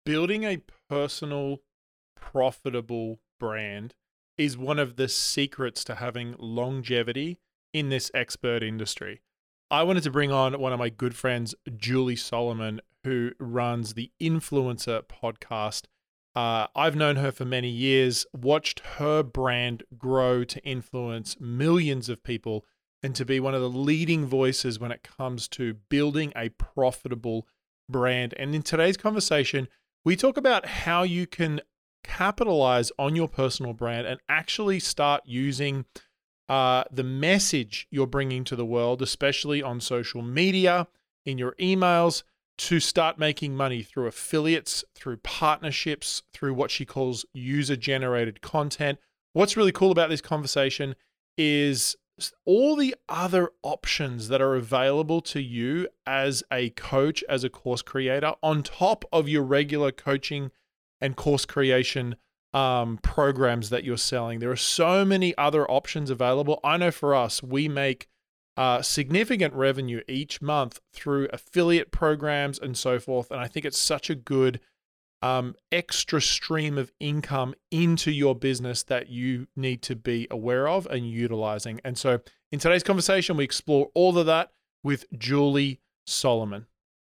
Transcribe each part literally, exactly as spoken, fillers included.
building a personal, profitable brand is one of the secrets to having longevity in this expert industry. I wanted to bring on one of my good friends, Julie Solomon, who runs the Influencer podcast. Uh, I've known her for many years, watched her brand grow to influence millions of people and to be one of the leading voices when it comes to building a profitable brand. And in today's conversation, we talk about how you can capitalize on your personal brand and actually start using uh, the message you're bringing to the world, especially on social media, in your emails, to start making money through affiliates, through partnerships, through what she calls user-generated content. What's really cool about this conversation is all the other options that are available to you as a coach, as a course creator, on top of your regular coaching and course creation um, programs that you're selling. There are so many other options available. I know for us, we make uh, significant revenue each month through affiliate programs and so forth. And I think it's such a good um, extra stream of income into your business that you need to be aware of and utilizing. And so in today's conversation, we explore all of that with Julie Solomon.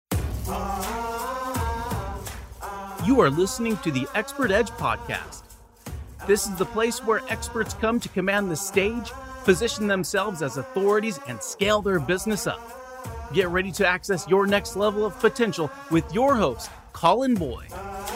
You are listening to the Expert Edge podcast. This is the place where experts come to command the stage, position themselves as authorities, and scale their business up. Get ready to access your next level of potential with your host, Colin Boyd.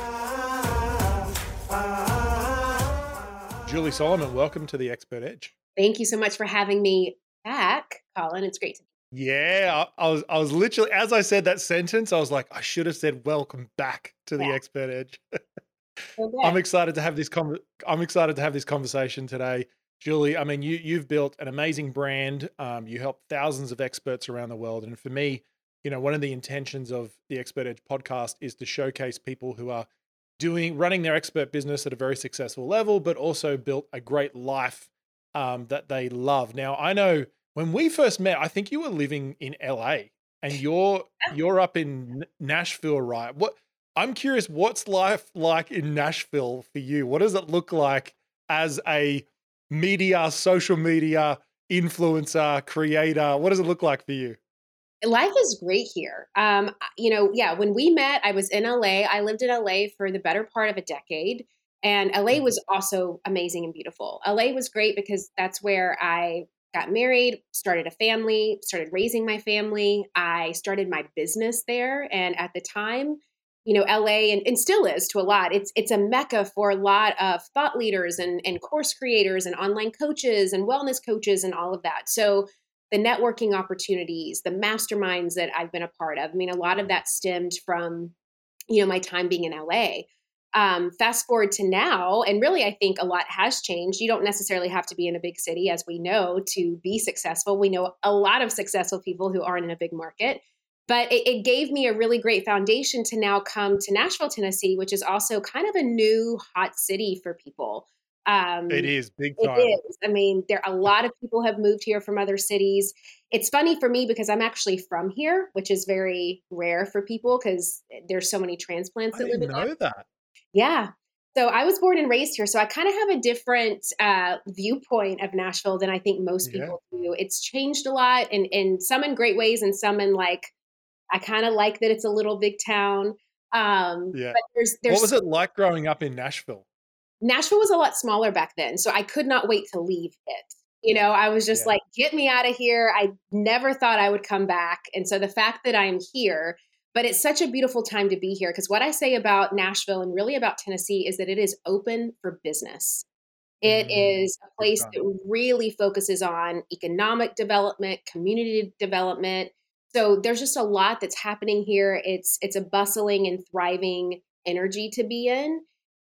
Julie Solomon, welcome to the Expert Edge. Thank you so much for having me back, Colin. It's great to be Yeah, I, I was I was literally, as I said that sentence, I was like, I should have said welcome back to the Yeah. Expert Edge. Okay. I'm excited to have this con- I'm excited to have this conversation today. Julie, I mean, you you've built an amazing brand. Um, you help thousands of experts around the world. And for me, you know, one of the intentions of the Expert Edge podcast is to showcase people who are doing running their expert business at a very successful level, but also built a great life um, that they love. Now, I know when we first met, I think you were living in L A and you're you're up in N- Nashville, right? What I'm curious, what's life like in Nashville for you? What does it look like as a media, social media influencer, creator? What does it look like for you? Life is great here. Um, you know, yeah, when we met, I was in L A. I lived in L A for the better part of a decade. And L A was also amazing and beautiful. L A was great because that's where I got married, started a family, started raising my family. I started my business there. And at the time, you know, L A and, and still is to a lot. It's it's a mecca for a lot of thought leaders and, and course creators and online coaches and wellness coaches and all of that. So the networking opportunities, the masterminds that I've been a part of. I mean, a lot of that stemmed from, you know, my time being in L A. Um, fast forward to now, and really, I think a lot has changed. You don't necessarily have to be in a big city, as we know, to be successful. We know a lot of successful people who aren't in a big market, but it, it gave me a really great foundation to now come to Nashville, Tennessee, which is also kind of a new hot city for people. Um, It is big it time. is. I mean, there a lot of people have moved here from other cities. It's funny for me because I'm actually from here, which is very rare for people because there's so many transplants I that live didn't in Nashville. know that. Yeah. So I was born and raised here. So I kind of have a different uh, viewpoint of Nashville than I think most Yeah. people do. It's changed a lot, and, and some in great ways, and some in like, I kind of like that it's a little big town. Um, Yeah. but there's there's What was it like growing up in Nashville? Nashville was a lot smaller back then, so I could not wait to leave it. You know, I was just Yeah. like, get me out of here. I never thought I would come back. And so the fact that I'm here, but it's such a beautiful time to be here because what I say about Nashville and really about Tennessee is that it is open for business. It Mm, is a big place time. that really focuses on economic development, community development. So there's just a lot that's happening here. It's it's a bustling and thriving energy to be in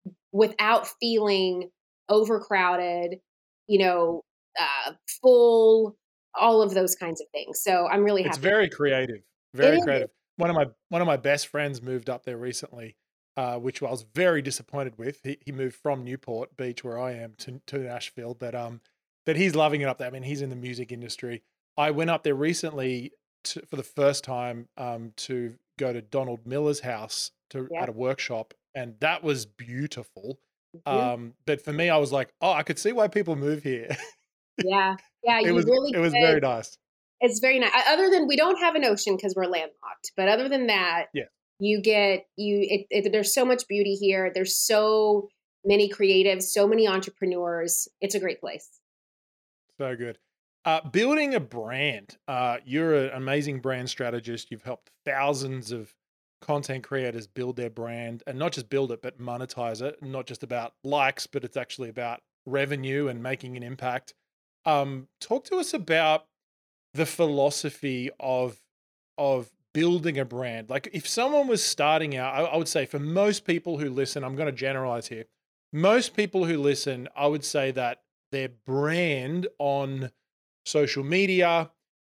without feeling overcrowded, you know, uh, full, all of those kinds of things. So I'm really It's happy. very creative, It very is. creative. One of my one of my best friends moved up there recently, uh, which I was very disappointed with. He he moved from Newport Beach, where I am, to to Nashville, but um, but he's loving it up there. I mean, he's in the music industry. I went up there recently to, for the first time um, to go to Donald Miller's house to Yep. at a workshop, and that was beautiful. Mhm. Um, but for me, I was like, oh, I could see why people move here. Yeah. Yeah, It you was really it was could. very nice. It's very nice. Other than we don't have an ocean because we're landlocked, but other than that, Yeah, you get you. It, it, there's so much beauty here. There's so many creatives, so many entrepreneurs. It's a great place. so good. Uh, building a brand. Uh, you're an amazing brand strategist. You've helped thousands of content creators build their brand, and not just build it, but monetize it. Not just about likes, but it's actually about revenue and making an impact. Um, talk to us about the philosophy of of building a brand. Like if someone was starting out, I, I would say for most people who listen, I'm going to generalize here. Most people who listen, I would say that their brand on social media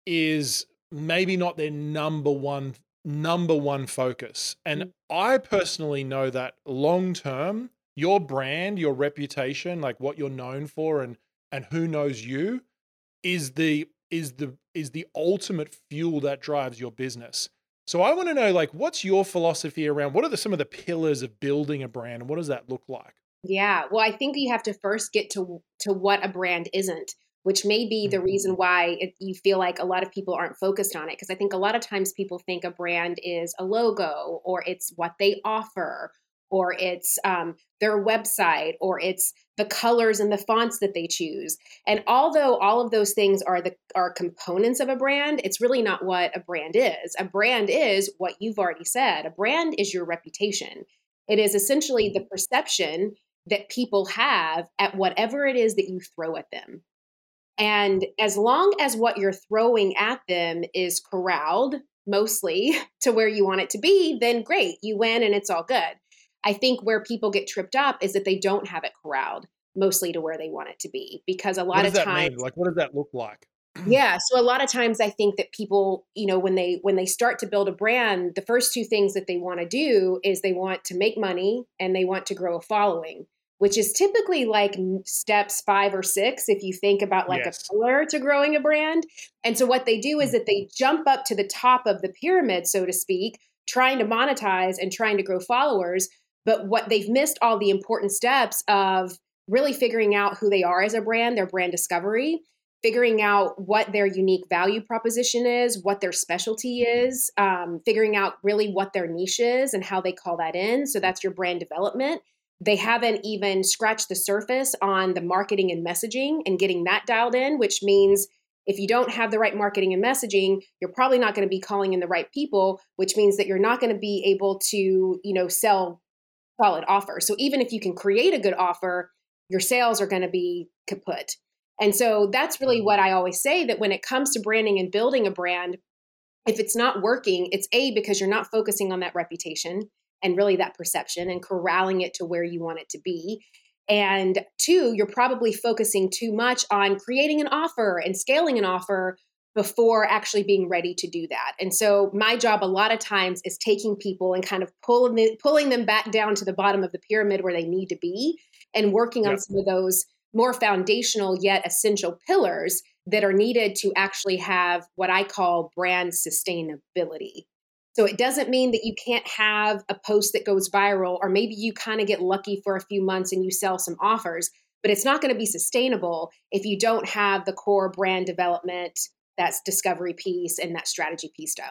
is maybe not their number one number one focus. And Mm. I personally know that long term, your brand, your reputation, like what you're known for and and who knows you is the is the is the ultimate fuel that drives your business. So I want to know, like, what's your philosophy around what are the some of the pillars of building a brand and what does that look like? Yeah. Well, I think you have to first get to to what a brand isn't, which may be the Mm, reason why it, you feel like a lot of people aren't focused on it. Because I think a lot of times people think a brand is a logo, or it's what they offer, or it's um, their website, or it's the colors and the fonts that they choose. And although all of those things are the are components of a brand, it's really not what a brand is. A brand is what you've already said. A brand is your reputation. It is essentially the perception that people have at whatever it is that you throw at them. And as long as what you're throwing at them is corralled mostly to where you want it to be, then great, you win and it's all good. I think where people get tripped up is that they don't have it corralled mostly to where they want it to be because a what lot does of that times mean? Like, what does that look like? yeah, so a lot of times I think that people, you know, when they when they start to build a brand, the first two things that they want to do is they want to make money and they want to grow a following, which is typically like n- steps five or six if you think about like a Yes. pillar to growing a brand. And so what they do is Mm, that they jump up to the top of the pyramid, so to speak, trying to monetize and trying to grow followers, but what they've missed all the important steps of really figuring out who they are as a brand, their brand discovery, figuring out what their unique value proposition is, what their specialty is, um, figuring out really what their niche is and how they call that in. So that's your brand development. They haven't even scratched the surface on the marketing and messaging and getting that dialed in, which means if you don't have the right marketing and messaging, you're probably not going to be calling in the right people, which means that you're not going to be able to, you know, sell solid offer. So even if you can create a good offer, your sales are going to be kaput. And so that's really what I always say that when it comes to branding and building a brand, if it's not working, it's A, because you're not focusing on that reputation and really that perception and corralling it to where you want it to be. And two, you're probably focusing too much on creating an offer and scaling an offer before actually being ready to do that. And so my job a lot of times is taking people and kind of pulling them, pulling them back down to the bottom of the pyramid where they need to be and working on yep. some of those more foundational yet essential pillars that are needed to actually have what I call brand sustainability. So it doesn't mean that you can't have a post that goes viral, or maybe you kind of get lucky for a few months and you sell some offers, but it's not going to be sustainable if you don't have the core brand development, that's discovery piece and that strategy piece dialed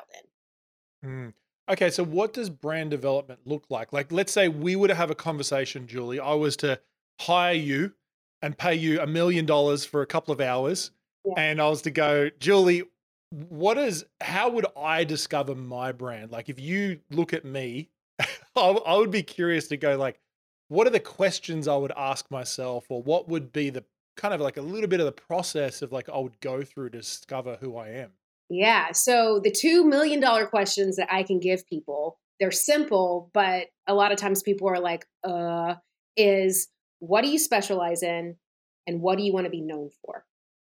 in. Mm. Okay, so what does brand development look like? Like, let's say we were to have a conversation, Julie. I was to hire you and pay you a million dollars for a couple of hours, Yeah. and I was to go, Julie, what is? How would I discover my brand? Like, if you look at me, I, I would be curious to go, like, what are the questions I would ask myself, or what would be the kind of like a little bit of the process of like I would go through to discover who I am? Yeah. So the two million dollar questions that I can give people, they're simple, but a lot of times people are like, uh, is what do you specialize in and what do you want to be known for?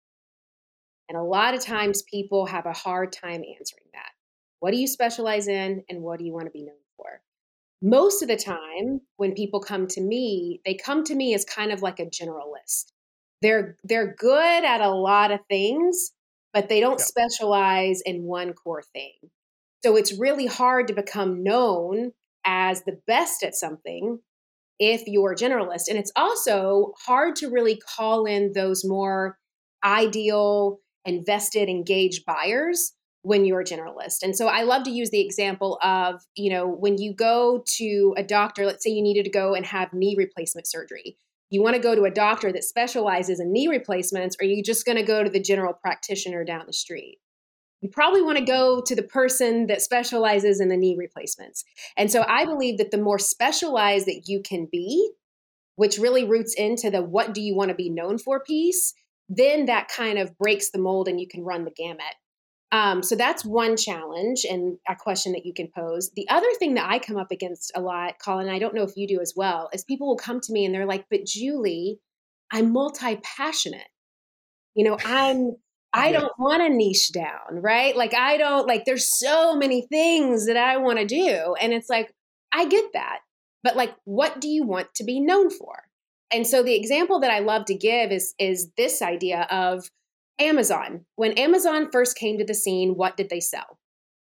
And a lot of times people have a hard time answering that. What do you specialize in and what do you want to be known for? Most of the time when people come to me, they come to me as kind of like a generalist. They're they're good at a lot of things, but they don't Yeah. specialize in one core thing. So it's really hard to become known as the best at something if you're a generalist. And it's also hard to really call in those more ideal, invested, engaged buyers when you're a generalist. And so I love to use the example of, you know, when you go to a doctor, let's say you needed to go and have knee replacement surgery. You want to go to a doctor that specializes in knee replacements, or are you just going to go to the general practitioner down the street? You probably want to go to the person that specializes in the knee replacements. And so I believe that the more specialized that you can be, which really roots into the what do you want to be known for piece, then that kind of breaks the mold and you can run the gamut. Um, so that's one challenge and a question that you can pose. The other thing that I come up against a lot, Colin, I don't know if you do as well, is people will come to me and they're like, but Julie, I'm multi-passionate. You know, I'm I Yeah. don't want to niche down, right? Like I don't like there's so many things that I want to do. And it's like, I get that. But like, what do you want to be known for? And so the example that I love to give is, is this idea of Amazon. When Amazon first came to the scene, what did they sell?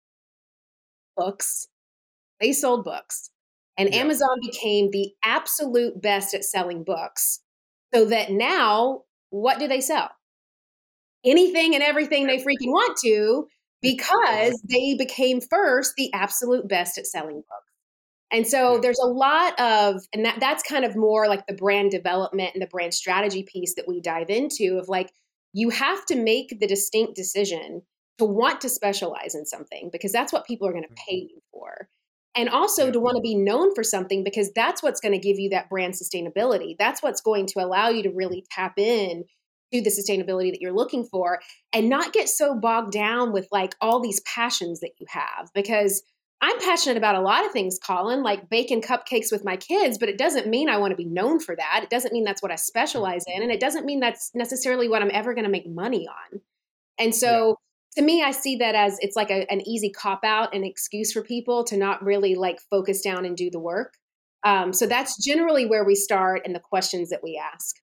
Books. They sold books. And Yeah. Amazon became the absolute best at selling books. So that now, what do they sell? Anything and everything they freaking want to, because they became first the absolute best at selling books. And so Yeah. there's a lot of, and that, that's kind of more like the brand development and the brand strategy piece that we dive into of like, you have to make the distinct decision to want to specialize in something because that's what people are going to pay you for. And also Yeah. to want to be known for something because that's what's going to give you that brand sustainability. That's what's going to allow you to really tap in to the sustainability that you're looking for and not get so bogged down with like all these passions that you have. Because I'm passionate about a lot of things, Colin, like baking cupcakes with my kids, but it doesn't mean I want to be known for that. It doesn't mean that's what I specialize in. And it doesn't mean that's necessarily what I'm ever going to make money on. And so yeah. to me, I see that as it's like a, an easy cop out, an excuse for people to not really like focus down and do the work. Um, so that's generally where we start and the questions that we ask.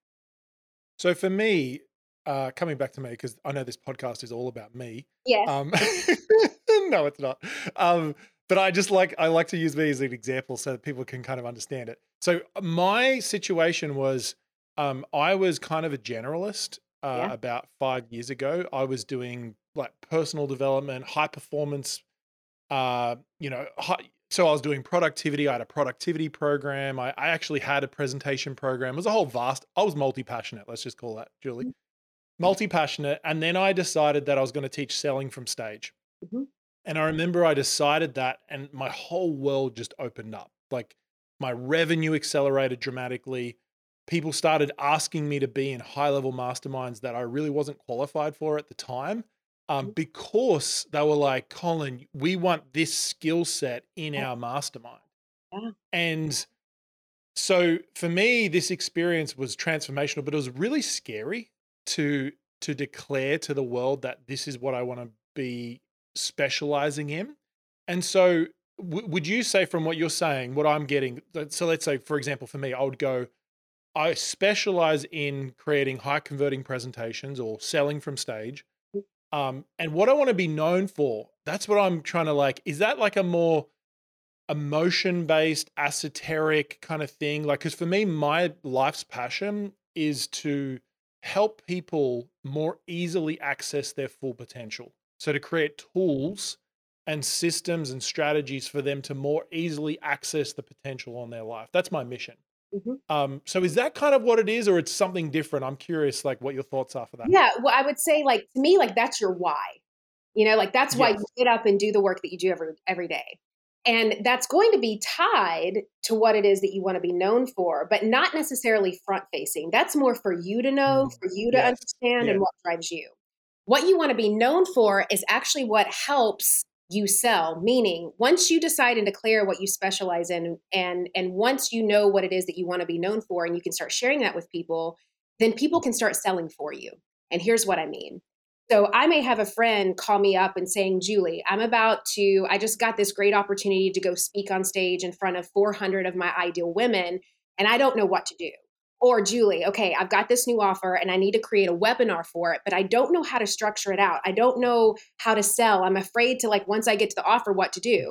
So for me, uh, coming back to me, because I know this podcast is all about me. Yes. Um, no, it's not. Um, but I just like, I like to use me as an example so that people can kind of understand it. So my situation was, um, I was kind of a generalist uh, Yeah. about five years ago. I was doing like personal development, high performance, uh, you know, high, so I was doing productivity. I had a productivity program. I, I actually had a presentation program. It was a whole vast, I was multi-passionate. Let's just call that, Julie. Multi-passionate. And then I decided that I was going to teach selling from stage. Mm-hmm. And I remember I decided that and my whole world just opened up. Like my revenue accelerated dramatically. People started asking me to be in high-level masterminds that I really wasn't qualified for at the time. Um, because they were like, Colin, we want this skill set in our mastermind. Yeah. And so for me, this experience was transformational, but it was really scary to, to declare to the world that this is what I want to be specializing in. And so w- would you say from what you're saying, what I'm getting, so let's say, for example, for me, I would go, I specialize in creating high converting presentations or selling from stage. Um, and what I want to be known for, that's what I'm trying to like, is that like a more emotion-based, esoteric kind of thing? Like, because for me, my life's passion is to help people more easily access their full potential. So to create tools and systems and strategies for them to more easily access the potential on their life. That's my mission. Mm-hmm. Um, so is that kind of what it is, or it's something different? I'm curious, like what your thoughts are for that. Yeah. Well, I would say like, to me, like that's your why, you know, like that's why Yes. you get up and do the work that you do every, every day. And that's going to be tied to what it is that you want to be known for, but not necessarily front facing. That's more for you to know, Mm. for you to Yes. understand Yeah. and what drives you. What you want to be known for is actually what helps you sell, meaning once you decide and declare what you specialize in, and, and once you know what it is that you want to be known for, and you can start sharing that with people, then people can start selling for you. And here's what I mean. So I may have a friend call me up and saying, Julie, I'm about to, I just got this great opportunity to go speak on stage in front of four hundred of my ideal women, and I don't know what to do. Or Julie, okay, I've got this new offer and I need to create a webinar for it, but I don't know how to structure it out. I don't know how to sell. I'm afraid to like, once I get to the offer, what to do.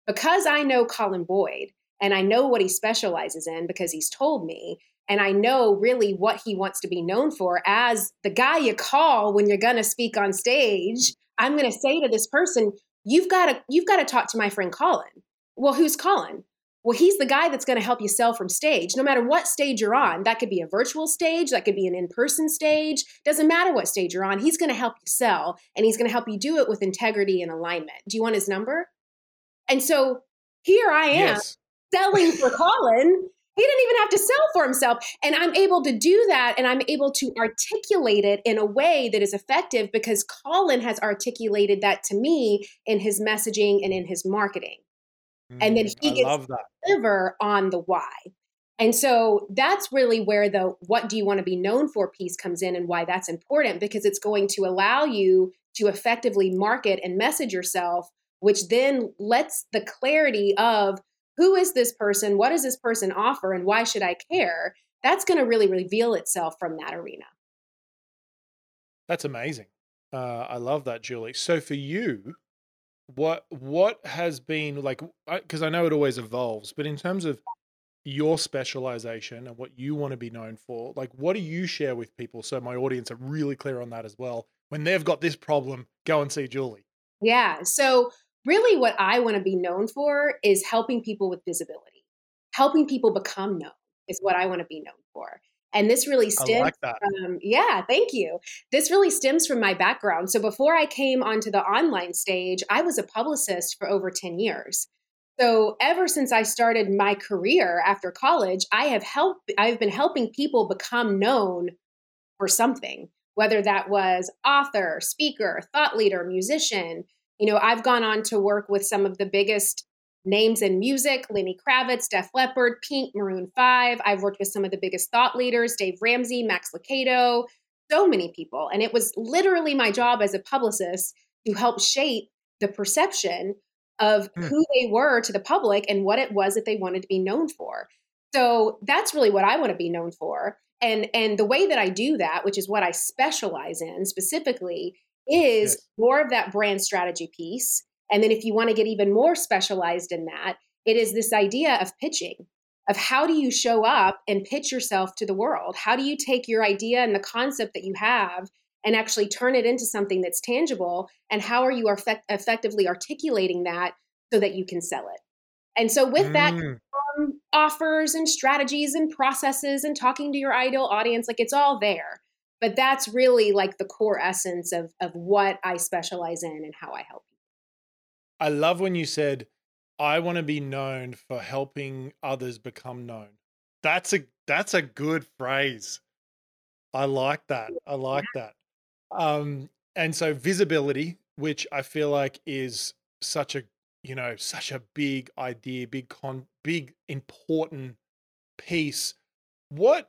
because I know Colin Boyd and I know what he specializes in because he's told me, and I know really what he wants to be known for as the guy you call when you're going to speak on stage. I'm going to say to this person, you've got to, you've got to talk to my friend Colin. Well, who's Colin? Well, he's the guy that's going to help you sell from stage, no matter what stage you're on. That could be a virtual stage. That could be an in-person stage. Doesn't matter what stage you're on. He's going to help you sell, and he's going to help you do it with integrity and alignment. Do you want his number? And so here I am Yes. selling for Colin. He didn't even have to sell for himself. And I'm able to do that, and I'm able to articulate it in a way that is effective because Colin has articulated that to me in his messaging and in his marketing. And then he I gets love to that. deliver on the why. And so that's really where the what do you want to be known for piece comes in, and why that's important, because it's going to allow you to effectively market and message yourself, which then lets the clarity of who is this person, what does this person offer, and why should I care? That's going to really reveal itself from that arena. That's amazing. Uh, I love that, Julie. So for you, what what has been like, because I, I know it always evolves, but in terms of your specialization and what you want to be known for, like what do you share with people so my audience are really clear on that as well? When they've got this problem, go and see Julie. Yeah. So really what I want to be known for is helping people with visibility. Helping people become known is what I want to be known for. And this really I stems like that. from, yeah, thank you. This really stems from my background. So before I came onto the online stage, I was a publicist for over ten years. So ever since I started my career after college, I have helped, I've been helping people become known for something, whether that was author, speaker, thought leader, musician. You know, I've gone on to work with some of the biggest names in music: Lenny Kravitz, Def Leppard, Pink, Maroon five. I've worked with some of the biggest thought leaders: Dave Ramsey, Max Lucado, so many people. And it was literally my job as a publicist to help shape the perception of Hmm. who they were to the public and what it was that they wanted to be known for. So that's really what I want to be known for. And and the way that I do that, which is what I specialize in specifically, is Yes. more of that brand strategy piece. And then if you want to get even more specialized in that, it is this idea of pitching, of how do you show up and pitch yourself to the world? How do you take your idea and the concept that you have and actually turn it into something that's tangible? And how are you effect- effectively articulating that so that you can sell it? And so with that, Mm. um, offers and strategies and processes and talking to your ideal audience, like it's all there. But that's really like the core essence of of what I specialize in and how I help people. I love when you said, I want to be known for helping others become known. That's a that's a good phrase. I like that. I like that. Um, and so visibility, which I feel like is such a, you know, such a big idea, big con, big important piece. What,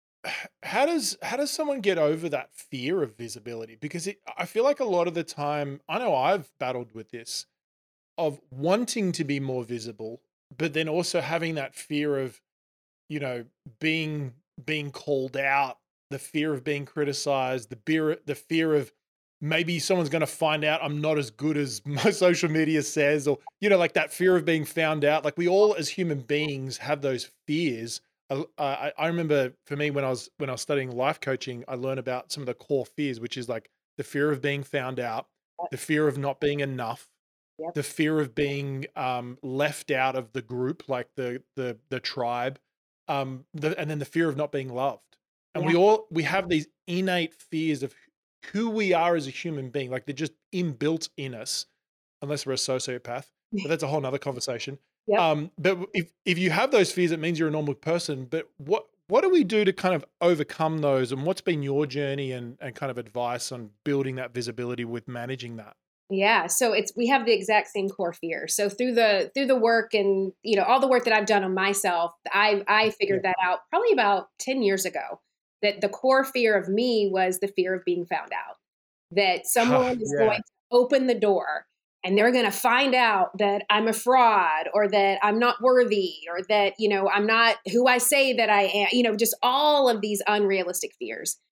how does how does someone get over that fear of visibility? Because it, I feel like a lot of the time, I know I've battled with this of wanting to be more visible, but then also having that fear of, you know, being being called out, the fear of being criticized, the fear the fear of maybe someone's going to find out I'm not as good as my social media says, or you know, like that fear of being found out. Like we all as human beings have those fears. I, I, I remember for me when I was when I was studying life coaching, I learned about some of the core fears, which is like the fear of being found out, the fear of not being enough, Yep. the fear of being um, left out of the group, like the the the tribe, um, the, and then the fear of not being loved. And Yeah. we all we have these innate fears of who we are as a human being, like they're just inbuilt in us, unless we're a sociopath. But that's a whole nother conversation. Yep. Um, but if if you have those fears, it means you're a normal person. But what what do we do to kind of overcome those? And what's been your journey and and kind of advice on building that visibility with managing that? Yeah, so it's we have the exact same core fear. So through the through the work and you know all the work that I've done on myself, I I Yeah. figured that out probably about ten years ago. That the core fear of me was the fear of being found out. That someone is Yeah. going to open the door and they're going to find out that I'm a fraud or that I'm not worthy or that you know I'm not who I say that I am. You know, just all of these unrealistic fears.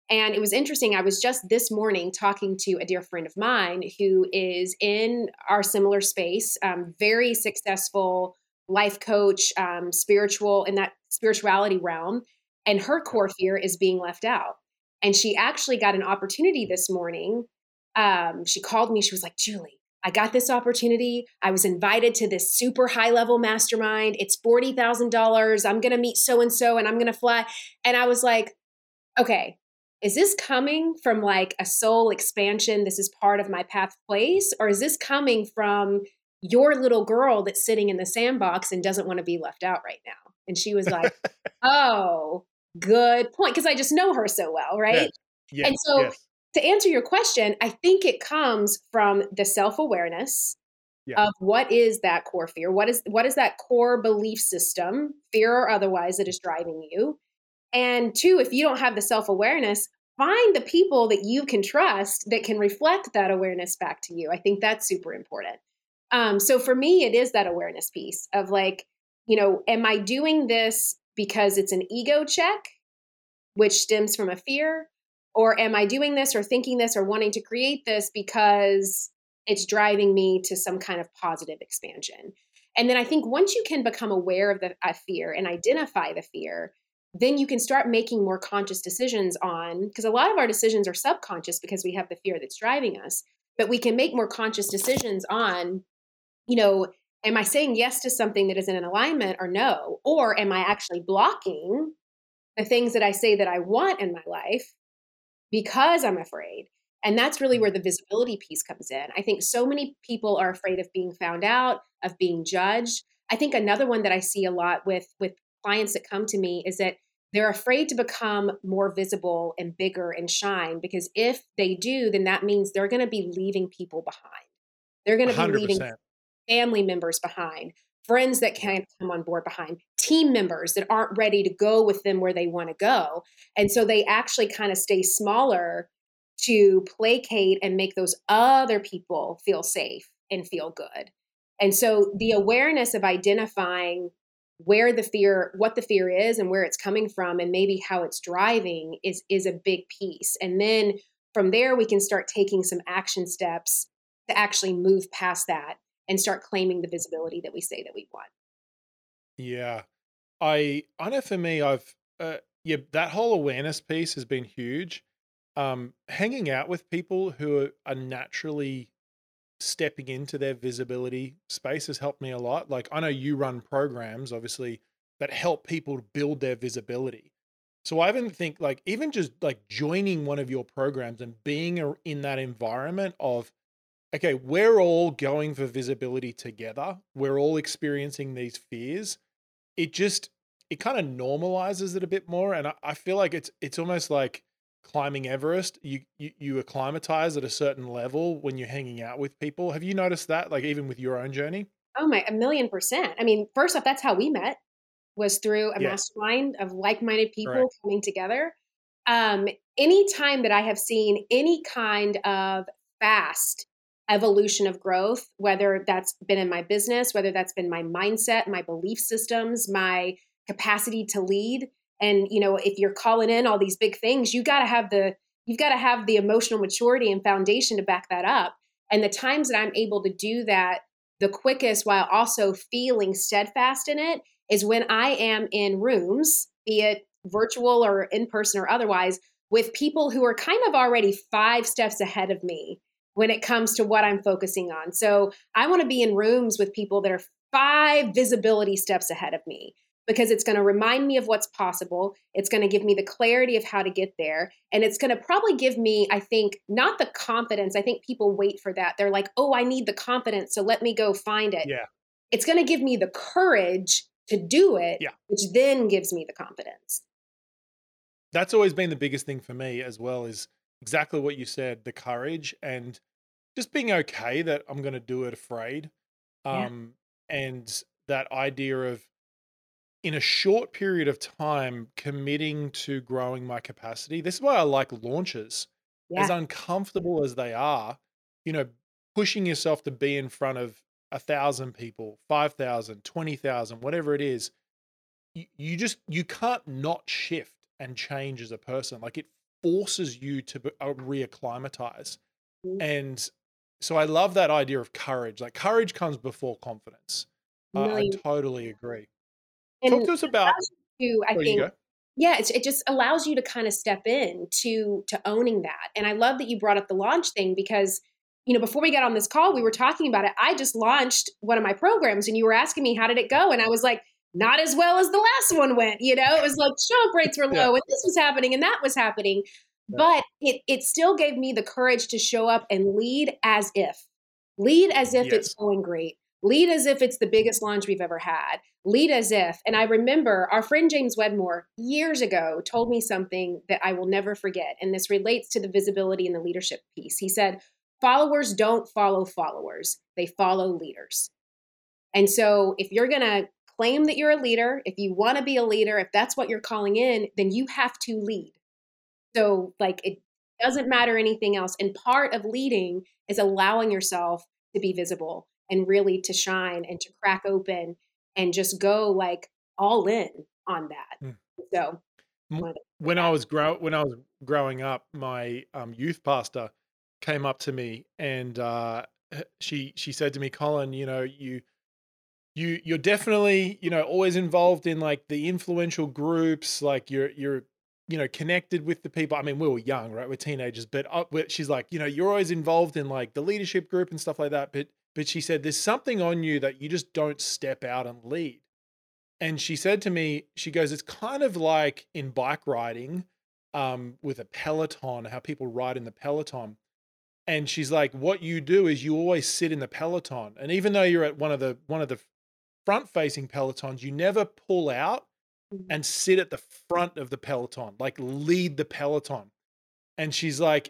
And it was interesting. I was just this morning talking to a dear friend of mine who is in our similar space, um, very successful life coach, um, spiritual in that spirituality realm. And her core fear is being left out. And she actually got an opportunity this morning. Um, she called me. She was like, Julie, I got this opportunity. I was invited to this super high level mastermind. It's forty thousand dollars. I'm going to meet so-and-so and I'm going to fly. And I was like, okay, is this coming from like a soul expansion? This is part of my path place? Or is this coming from your little girl that's sitting in the sandbox and doesn't want to be left out right now? And she was like, oh, good point. Because I just know her so well, right? Yes. Yes. And so Yes. to answer your question, I think it comes from the self-awareness Yeah. of what is that core fear? What is what is that core belief system, fear or otherwise, that is driving you? And two, if you don't have the self-awareness, find the people that you can trust that can reflect that awareness back to you. I think that's super important. Um, so for me, it is that awareness piece of like, you know, am I doing this because it's an ego check, which stems from a fear? Or am I doing this or thinking this or wanting to create this because it's driving me to some kind of positive expansion? And then I think once you can become aware of the uh, fear and identify the fear, then you can start making more conscious decisions on, because a lot of our decisions are subconscious because we have the fear that's driving us, but we can make more conscious decisions on, you know, am I saying yes to something that isn't in alignment or no? Or am I actually blocking the things that I say that I want in my life because I'm afraid? And that's really where the visibility piece comes in. I think so many people are afraid of being found out, of being judged. I think another one that I see a lot with with clients that come to me is that they're afraid to become more visible and bigger and shine, because if they do, then that means they're going to be leaving people behind. They're going to be leaving one hundred percent. family members behind, friends that can't come on board behind, team members that aren't ready to go with them where they want to go. And so they actually kind of stay smaller to placate and make those other people feel safe and feel good. And so the awareness of identifying where the fear, what the fear is and where it's coming from and maybe how it's driving is, is a big piece. And then from there, we can start taking some action steps to actually move past that and start claiming the visibility that we say that we want. Yeah. I I know for me, I've uh, yeah, that whole awareness piece has been huge. Um, hanging out with people who are, are naturally stepping into their visibility space has helped me a lot. Like I know you run programs, obviously, that help people to build their visibility. So I even think like even just like joining one of your programs and being a- in that environment of, okay, we're all going for visibility together. We're all experiencing these fears. It just it kind of normalizes it a bit more, and I, I feel like it's it's almost like climbing Everest. You, you you acclimatize at a certain level when you're hanging out with people. Have you noticed that, like even with your own journey? Oh my, a million percent. I mean, first off, that's how we met, was through a Yes, mastermind of like-minded people correct. coming together. Um, anytime that I have seen any kind of fast evolution of growth, whether that's been in my business, whether that's been my mindset, my belief systems, my capacity to lead. And, you know, if you're calling in all these big things, you got to have the, you've got to have the emotional maturity and foundation to back that up. And the times that I'm able to do that the quickest while also feeling steadfast in it is when I am in rooms, be it virtual or in person or otherwise, with people who are kind of already five steps ahead of me when it comes to what I'm focusing on. So I want to be in rooms with people that are five visibility steps ahead of me, because it's going to remind me of what's possible. It's going to give me the clarity of how to get there. And it's going to probably give me, I think, not the confidence. I think people wait for that. They're like, oh, I need the confidence, so let me go find it. Yeah, It's going to give me the courage to do it, yeah. which then gives me the confidence. That's always been the biggest thing for me as well, is exactly what you said, the courage and just being okay that I'm going to do it afraid. Yeah. Um, and that idea of in a short period of time committing to growing my capacity. This is why I like launches. As Yeah. uncomfortable as they are, you know, pushing yourself to be in front of a thousand people, five thousand, twenty thousand, whatever it is, you, you just, you can't not shift and change as a person. Like it forces you to be- uh, reacclimatize. Mhm. And so I love that idea of courage. Like courage comes before confidence. I I Million. totally agree. And Talk it to us about. allows you to, I Oh, you think, go. yeah, it's, it just allows you to kind of step in to to owning that. And I love that you brought up the launch thing because, you know, before we got on this call, we were talking about it. I just launched one of my programs, and you were asking me how did it go, and I was like, not as well as the last one went. You know, it was like show up rates were Yeah. low, and this was happening, and that was happening. Yeah. But it it still gave me the courage to show up and lead as if, lead as if it's Yes. going great, lead as if it's the biggest launch we've ever had. Lead as if. And I remember our friend James Wedmore years ago told me something that I will never forget. And this relates to the visibility and the leadership piece. He said, followers don't follow followers, they follow leaders. And so if you're going to claim that you're a leader, if you want to be a leader, if that's what you're calling in, then you have to lead. So like it doesn't matter anything else. And part of leading is allowing yourself to be visible and really to shine and to crack open and just go like all in on that. Mm. So M- wanted to share When I that. was grow when I was growing up, my um, youth pastor came up to me and uh, h- she she said to me, Colin, you know, you you you're definitely, you know, always involved in like the influential groups, like you're you're you know connected with the people. I mean, we were young, right? We're teenagers, but uh, we're- she's like, you know, you're always involved in like the leadership group and stuff like that. But but she said there's something on you that you just don't step out and lead. And she said to me, she goes, it's kind of like in bike riding, um, with a peloton, how people ride in the peloton. And she's like, what you do is you always sit in the peloton, and even though you're at one of the one of the front facing pelotons, you never pull out Mhm. and sit at the front of the peloton, like lead the peloton. And she's like,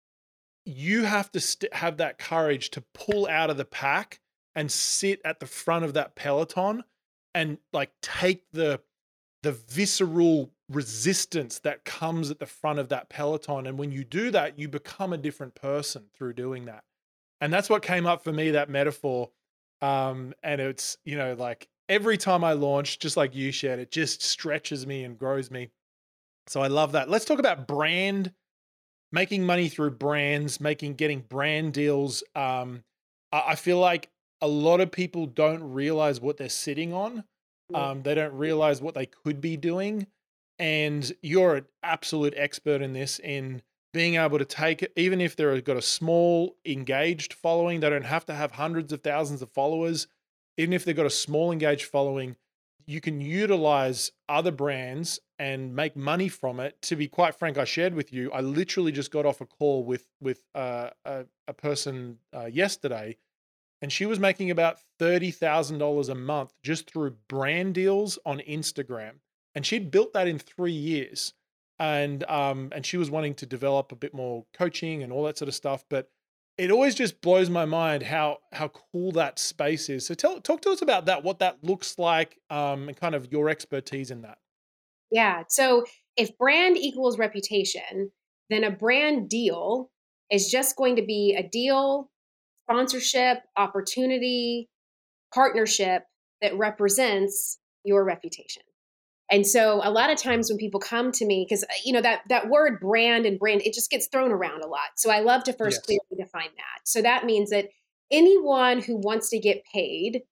you have to st- have that courage to pull out of the pack and sit at the front of that peloton and like take the the visceral resistance that comes at the front of that peloton. And when you do that, you become a different person through doing that. And that's what came up for me, that metaphor. Um, and it's, you know, like every time I launch, just like you shared, it just stretches me and grows me. So I love that. Let's talk about brand, making money through brands, making, getting brand deals. Um, I, I feel like a lot of people don't realize what they're sitting on. Yeah. Um, they don't realize what they could be doing. And you're an absolute expert in this, in being able to take it, even if they've got a small engaged following, they don't have to have hundreds of thousands of followers. Even if they've got a small engaged following, you can utilize other brands and make money from it. To be quite frank, I shared with you, I literally just got off a call with with uh, a, a person uh, yesterday, and she was making about thirty thousand dollars a month just through brand deals on Instagram. And she'd built that in three years. And um, and she was wanting to develop a bit more coaching and all that sort of stuff. But it always just blows my mind how how cool that space is. So tell talk to us about that, what that looks like, um, and kind of your expertise in that. Yeah. So if brand equals reputation, then a brand deal is just going to be a deal, sponsorship, opportunity, partnership that represents your reputation. And so a lot of times when people come to me, because you know that that word brand and brand, it just gets thrown around a lot. So I love to first Yes. clearly define that. So that means that anyone who wants to get paid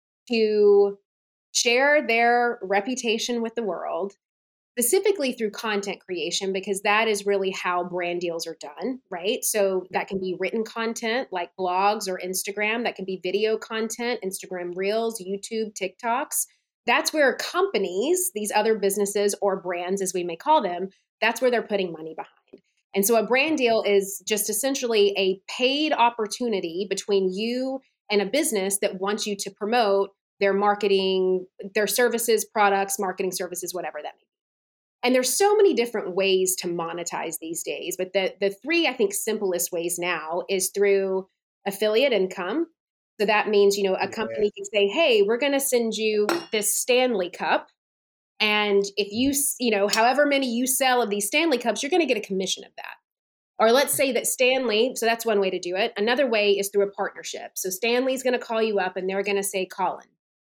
to share their reputation with the world, specifically through content creation, because that is really how brand deals are done, right? So Yep. that can be written content like blogs or Instagram, that can be video content, Instagram Reels, YouTube, TikToks. That's where companies, these other businesses or brands, as we may call them, that's where they're putting money behind. And so a brand deal is just essentially a paid opportunity between you and a business that wants you to promote their marketing, their services, products, marketing services, whatever that may be. And there's so many different ways to monetize these days, but the the three I think simplest ways now is through affiliate income. So that means, you know, a Yeah. company can say, "Hey, we're going to send you this Stanley Cup, and if you, s- you know, however many you sell of these Stanley Cups, you're going to get a commission of that." Or let's say that Stanley, so that's one way to do it. Another way is through a partnership. So Stanley's going to call you up and they're going to say, "Colin,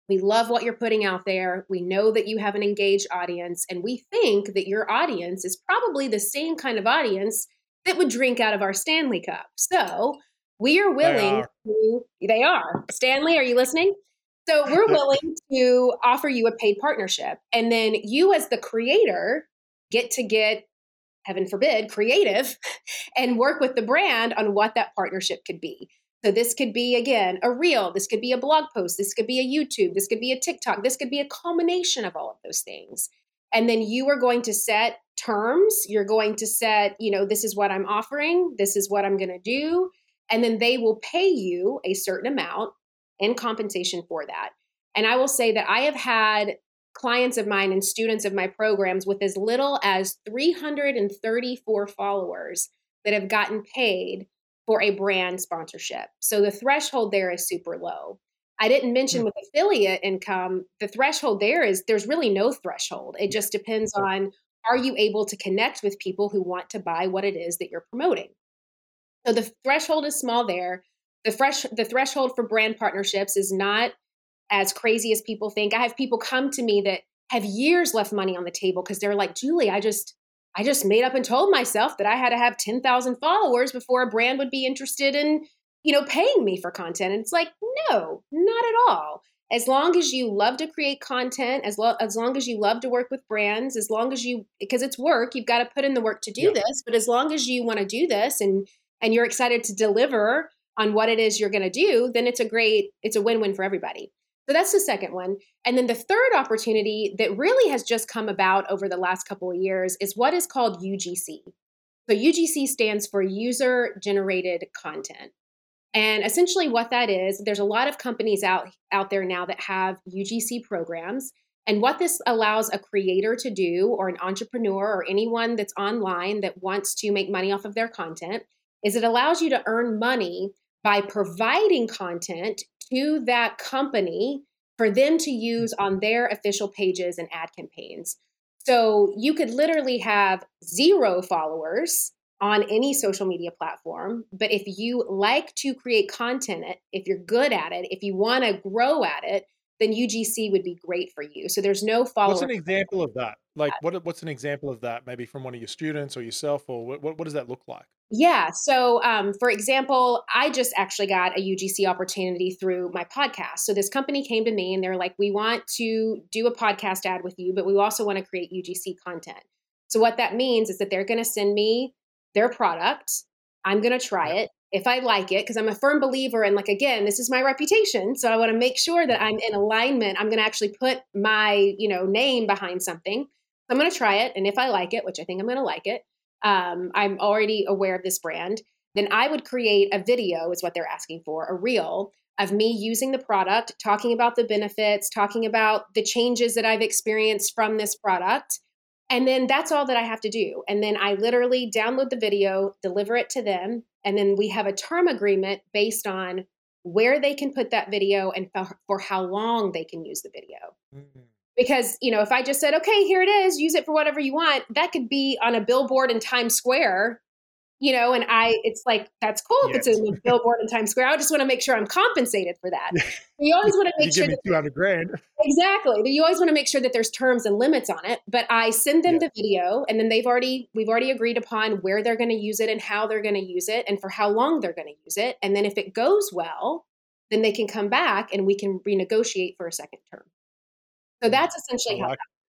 We love what you're putting out there. We know that you have an engaged audience, and we think that your audience is probably the same kind of audience that would drink out of our Stanley Cup. So we are They willing are. to, they are. Stanley, are you listening? So we're willing to offer you a paid partnership. And then you, as the creator, get to get, heaven forbid, creative and work with the brand on what that partnership could be. So this could be, again, a reel. This could be a blog post. This could be a YouTube. This could be a TikTok. This could be a culmination of all of those things. And then you are going to set terms. You're going to set, you know, this is what I'm offering. This is what I'm going to do. And then they will pay you a certain amount in compensation for that. And I will say that I have had clients of mine and students of my programs with as little as three hundred thirty-four followers that have gotten paid for a brand sponsorship. So the threshold there is super low. I didn't mention Hmm. with affiliate income, the threshold there is there's really no threshold. It just depends on, are you able to connect with people who want to buy what it is that you're promoting? So the threshold is small there. The fresh the threshold for brand partnerships is not as crazy as people think. I have people come to me that have years left money on the table because they're like, Julie, I just I just made up and told myself that I had to have ten thousand followers before a brand would be interested in, you know, paying me for content. And it's like, no, not at all. As long as you love to create content, as, lo- as long as you love to work with brands, as long as you, because it's work, you've got to put in the work to do Yeah. this. But as long as you want to do this and and you're excited to deliver on what it is you're going to do, then it's a great, it's a win-win for everybody. So that's the second one. And then the third opportunity that really has just come about over the last couple of years is what is called U G C. So U G C stands for user generated content. And essentially what that is, there's a lot of companies out, out there now that have U G C programs. And what this allows a creator to do, or an entrepreneur, or anyone that's online that wants to make money off of their content, is it allows you to earn money by providing content to that company for them to use on their official pages and ad campaigns. So you could literally have zero followers on any social media platform, but if you like to create content, if you're good at it, if you want to grow at it, then U G C would be great for you. So there's no follower. What's an example of that? Like, what what's an example of that? Maybe from one of your students or yourself, or what what, what does that look like? Yeah. So, um, for example, I just actually got a U G C opportunity through my podcast. So, this company came to me and they're like, we want to do a podcast ad with you, but we also want to create U G C content. So, what that means is that they're going to send me their product. I'm going to try Yep. it. If I like it, because I'm a firm believer in, like, again, this is my reputation. So, I want to make sure that I'm in alignment. I'm going to actually put my, you know, name behind something. So I'm going to try it. And if I like it, which I think I'm going to like it, um, I'm already aware of this brand, then I would create a video, is what they're asking for, a reel of me using the product, talking about the benefits, talking about the changes that I've experienced from this product. And then that's all that I have to do. And then I literally download the video, deliver it to them. And then we have a term agreement based on where they can put that video and for, for how long they can use the video. Mm. Because, you know, if I just said, okay, here it is, use it for whatever you want, that could be on a billboard in Times Square, you know, and I, it's like, that's cool if it's Yes. in a billboard in Times Square. I just want to make sure I'm compensated for that. You always want to You make give sure me that, two hundred grand. exactly. You always want to make sure that there's terms and limits on it. But I send them Yeah. the video, and then they've already, we've already agreed upon where they're going to use it and how they're going to use it and for how long they're going to use it. And then if it goes well, then they can come back and we can renegotiate for a second term. So that's I essentially how like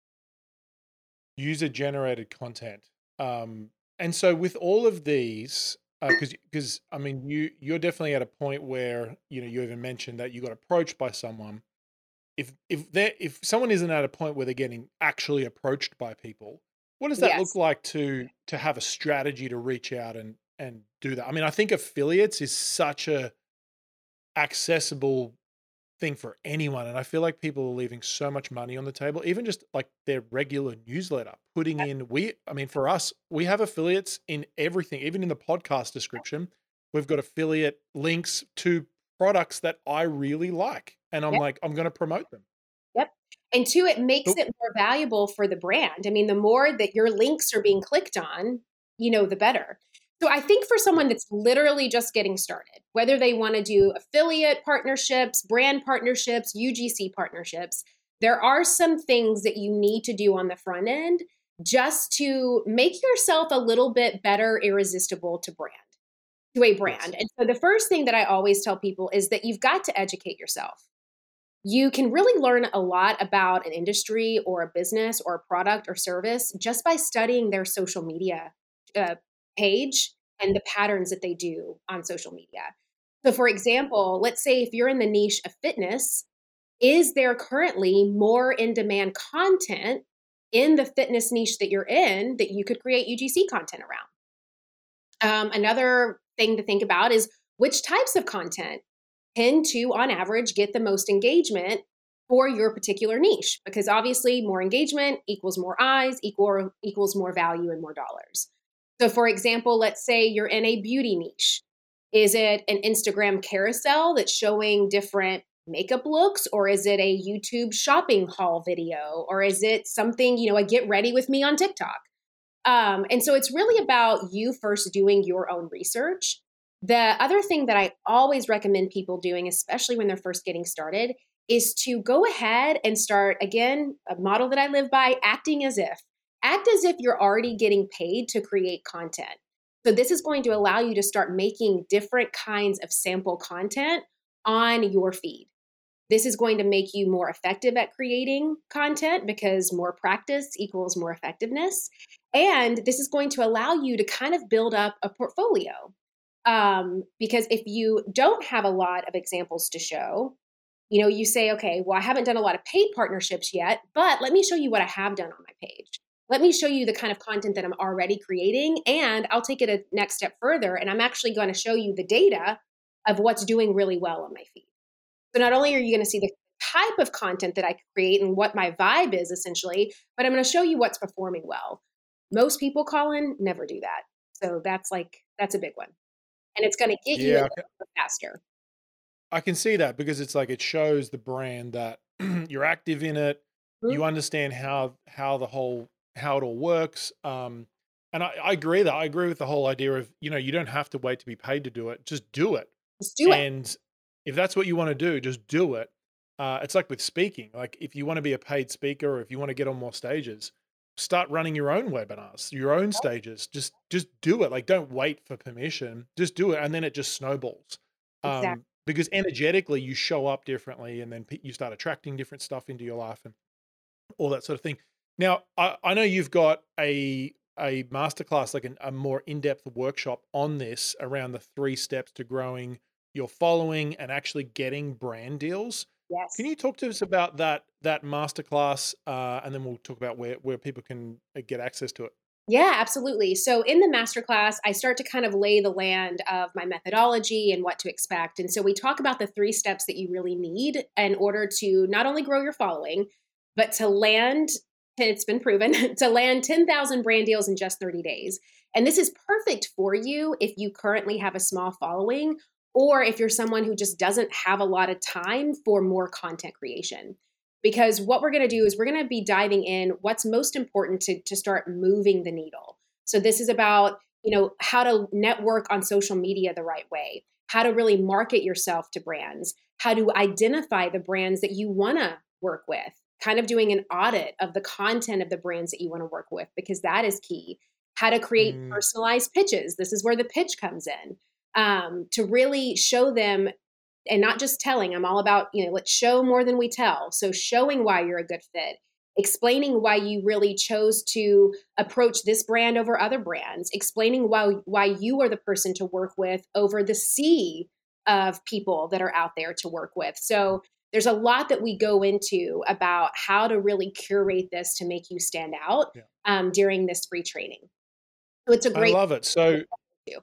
user generated content. Um, and so with all of these, because because I mean you you're definitely at a point where you know you even mentioned that you got approached by someone. If if they if someone isn't at a point where they're getting actually approached by people, what does that look Yes. like to to have a strategy to reach out and and do that? I mean, I think affiliates is such a accessible thing for anyone, and I feel like people are leaving so much money on the table, even just like their regular newsletter, putting in we I mean, for us, we have affiliates in everything, even in the podcast description. We've got affiliate links to products that I really like, and I'm Yep. like, I'm going to promote them. Yep. And two, it makes But it more valuable for the brand. I mean, the more that your links are being clicked on, you know, the better. So I think for someone that's literally just getting started, whether they want to do affiliate partnerships, brand partnerships, U G C partnerships, there are some things that you need to do on the front end just to make yourself a little bit better irresistible to brand, to a brand. Yes. And so the first thing that I always tell people is that you've got to educate yourself. You can really learn a lot about an industry or a business or a product or service just by studying their social media uh, page and the patterns that they do on social media. So, for example, let's say if you're in the niche of fitness, is there currently more in demand content in the fitness niche that you're in that you could create U G C content around? Um, another thing to think about is which types of content tend to, on average, get the most engagement for your particular niche, because obviously more engagement equals more eyes, equal, equals more value and more dollars. So for example, let's say you're in a beauty niche. Is it an Instagram carousel that's showing different makeup looks, or is it a YouTube shopping haul video, or is it something, you know, a get ready with me on TikTok? Um, and so it's really about you first doing your own research. The other thing that I always recommend people doing, especially when they're first getting started, is to go ahead and start, again, a model that I live by, acting as if. Act as if you're already getting paid to create content. So this is going to allow you to start making different kinds of sample content on your feed. This is going to make you more effective at creating content because more practice equals more effectiveness. And this is going to allow you to kind of build up a portfolio. Um, because if you don't have a lot of examples to show, you know, you say, okay, well, I haven't done a lot of paid partnerships yet, but let me show you what I have done on my page. Let me show you the kind of content that I'm already creating, and I'll take it a next step further. And I'm actually going to show you the data of what's doing really well on my feed. So not only are you going to see the type of content that I create and what my vibe is essentially, but I'm going to show you what's performing well. Most people, Colin, never do that. So that's like, that's a big one. And it's going to get you Yeah, faster. I can see that because it's like it shows the brand that you're active in it. Mhm. You understand how how the whole how it all works. Um, and I, I agree that I agree with the whole idea of, you know, you don't have to wait to be paid to do it. Just do it. Just do it. And if that's what you want to do, just do it. Uh, it's like with speaking. Like if you want to be a paid speaker or if you want to get on more stages, start running your own webinars, your own stages. Just just do it. Like don't wait for permission. Just do it, and then it just snowballs. Exactly. Um, because energetically you show up differently, and then pe- you start attracting different stuff into your life and all that sort of thing. Now, I, I know you've got a a masterclass, like an, a more in-depth workshop on this around the three steps to growing your following and actually getting brand deals. Yes. Can you talk to us about that that masterclass, uh, and then we'll talk about where where people can uh, get access to it? Yeah, absolutely. So in the masterclass, I start to kind of lay the land of my methodology and what to expect. And so we talk about the three steps that you really need in order to not only grow your following, but to land, it's been proven, to land ten thousand brand deals in just thirty days. And this is perfect for you if you currently have a small following, or if you're someone who just doesn't have a lot of time for more content creation. Because what we're going to do is we're going to be diving in what's most important to, to start moving the needle. So this is about, you know, how to network on social media the right way, how to really market yourself to brands, how to identify the brands that you want to work with, kind of doing an audit of the content of the brands that you want to work with, because that is key. How to create Mm, personalized pitches. This is where the pitch comes in, um, to really show them, and not just telling. I'm all about, you know, let's show more than we tell. So showing why you're a good fit, explaining why you really chose to approach this brand over other brands, explaining why why you are the person to work with over the sea of people that are out there to work with. So there's a lot that we go into about how to really curate this to make you stand out yeah, um, during this free training. So it's a I great love it. So do.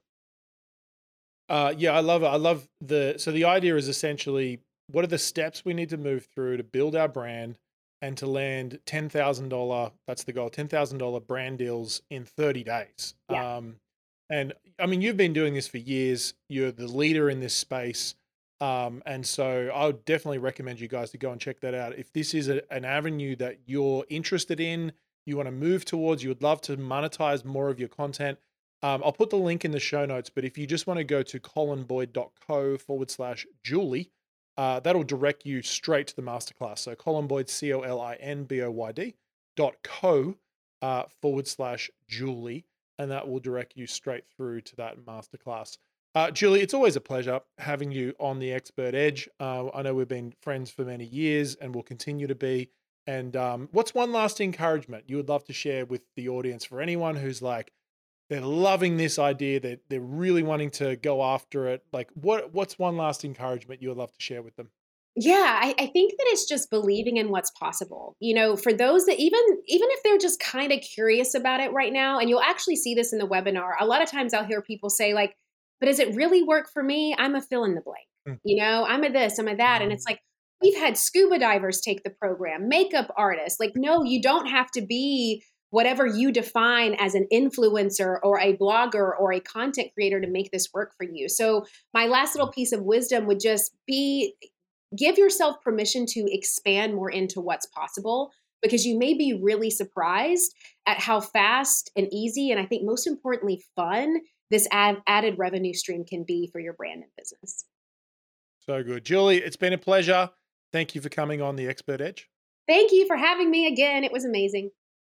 Uh, yeah, I love it. I love the so the idea is essentially what are the steps we need to move through to build our brand and to land ten thousand dollars, that's the goal, ten thousand dollars brand deals in thirty days. Yeah. Um, and I mean, you've been doing this for years. You're the leader in this space. Um, and so I would definitely recommend you guys to go and check that out. If this is a, an avenue that you're interested in, you want to move towards, you would love to monetize more of your content, Um, I'll put the link in the show notes, but if you just want to go to colinboyd.co forward slash Julie, uh, that'll direct you straight to the masterclass. So colinboyd, C O L I N B O Y D dot co uh, forward slash Julie, and that will direct you straight through to that masterclass. Uh, Julie, it's always a pleasure having you on the Expert Edge. Uh, I know we've been friends for many years and will continue to be. And um, what's one last encouragement you would love to share with the audience for anyone who's like, they're loving this idea, that they're, they're really wanting to go after it? Like, what what's one last encouragement you would love to share with them? Yeah, I, I think that it's just believing in what's possible. You know, for those that even even if they're just kind of curious about it right now, and you'll actually see this in the webinar. A lot of times I'll hear people say like, but does it really work for me? I'm a fill in the blank. Mm. You know, I'm a this, I'm a that. Mm. And it's like, we've had scuba divers take the program, makeup artists. Like, no, you don't have to be whatever you define as an influencer or a blogger or a content creator to make this work for you. So my last little piece of wisdom would just be, give yourself permission to expand more into what's possible, because you may be really surprised at how fast and easy, and I think most importantly, fun, this ad- added revenue stream can be for your brand and business. So good. Julie, it's been a pleasure. Thank you for coming on the Expert Edge. Thank you for having me again. It was amazing.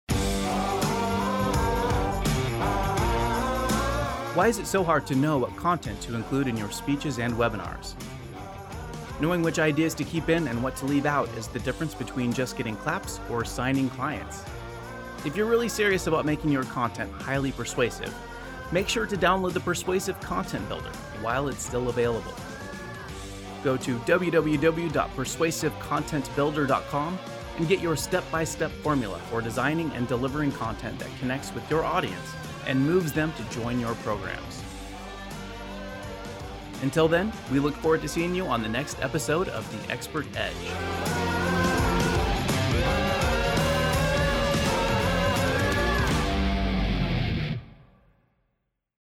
Why is it so hard to know what content to include in your speeches and webinars? Knowing which ideas to keep in and what to leave out is the difference between just getting claps or signing clients. If you're really serious about making your content highly persuasive, make sure to download the Persuasive Content Builder while it's still available. Go to w w w dot persuasive content builder dot com and get your step-by-step formula for designing and delivering content that connects with your audience and moves them to join your programs. Until then, we look forward to seeing you on the next episode of The Expert Edge.